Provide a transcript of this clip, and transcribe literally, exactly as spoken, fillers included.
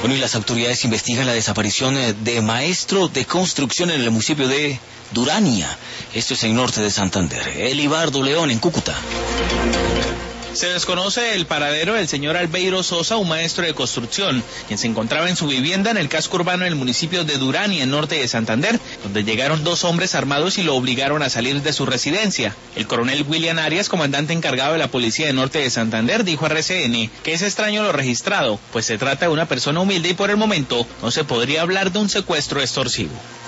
Bueno, y las autoridades investigan la desaparición de maestro de construcción en el municipio de Durania. Esto es en norte de Santander. Elibardo León, en Cúcuta. Se desconoce el paradero del señor Albeiro Sosa, un maestro de construcción, quien se encontraba en su vivienda en el casco urbano del municipio de Durania, en norte de Santander, donde llegaron dos hombres armados y lo obligaron a salir de su residencia. El coronel William Arias, comandante encargado de la policía de norte de Santander, dijo a R C N que es extraño lo registrado, pues se trata de una persona humilde y por el momento no se podría hablar de un secuestro extorsivo.